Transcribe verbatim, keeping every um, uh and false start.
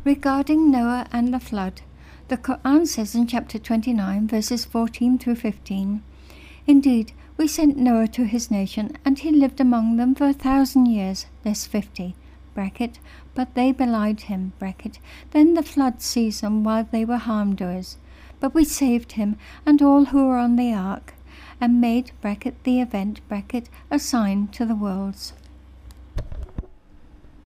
Regarding Noah and the flood, the Quran says in chapter twenty-nine, verses fourteen through fifteen, "Indeed, we sent Noah to his nation, and he lived among them for a thousand years, less fifty, bracket, but they belied him, bracket. Then the flood seized them while they were harm doers. But we saved him and all who were on the ark, and made, bracket, the event, bracket, a sign to the worlds."